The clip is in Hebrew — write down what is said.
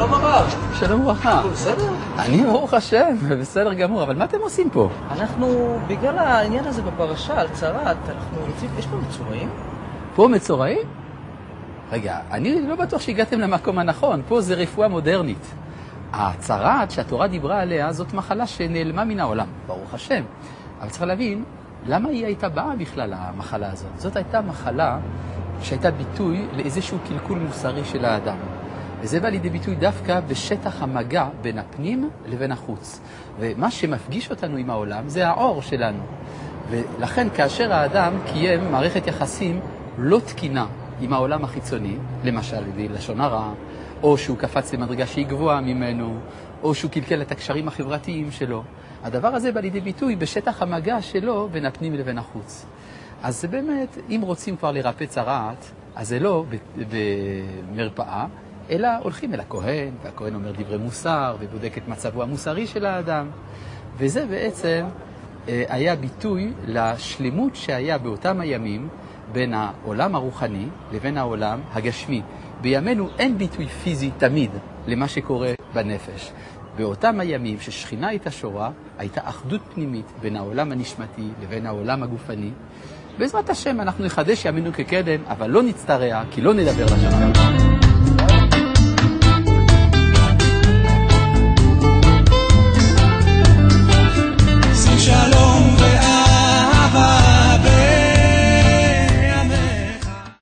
שלום הרב. שלום וברכה. בסדר? אני ברוך השם, בסדר גמור, אבל מה אתם עושים פה? אנחנו, בגלל העניין הזה בפרשה, על צרת, אנחנו רוצים, יש פה מצורעים? פה מצורעים? רגע, אני לא בטוח שהגעתם למקום הנכון, פה זה רפואה מודרנית. הצרת שהתורה דיברה עליה זאת מחלה שנעלמה מן העולם, ברוך השם. אבל צריך להבין, למה היא הייתה באה בכלל המחלה הזאת? זאת הייתה מחלה שהייתה ביטוי לאיזשהו קלקול מוסרי של האדם. וזה בא לידי ביטוי דווקא בשטח המגע בין הפנים לבין החוץ. ומה שמפגיש אותנו עם העולם זה האור שלנו. ולכן כאשר האדם קיים מערכת יחסים לא תקינה עם העולם החיצוני, למשל בלשון הרע, או שהוא קפץ למדרגה שהיא גבוהה ממנו, או שהוא קלקל את הקשרים החברתיים שלו, הדבר הזה בא לידי ביטוי בשטח המגע שלו בין הפנים לבין החוץ. אז זה באמת, אם רוצים כבר לרפא צרעת, אז זה לא במרפאה, אלא הולכים אל הכהן, והכהן אומר דברי מוסר, ובודק את מצבו המוסרי של האדם. וזה בעצם היה ביטוי לשלמות שהיה באותם הימים בין העולם הרוחני לבין העולם הגשמי. בימינו אין ביטוי פיזי תמיד למה שקורה בנפש. באותם הימים ששכינה הייתה שורה, הייתה אחדות פנימית בין העולם הנשמתי לבין העולם הגופני. בעזרת השם אנחנו נחדש ימינו כקדם, אבל לא נצטרע, כי לא נדבר לשם.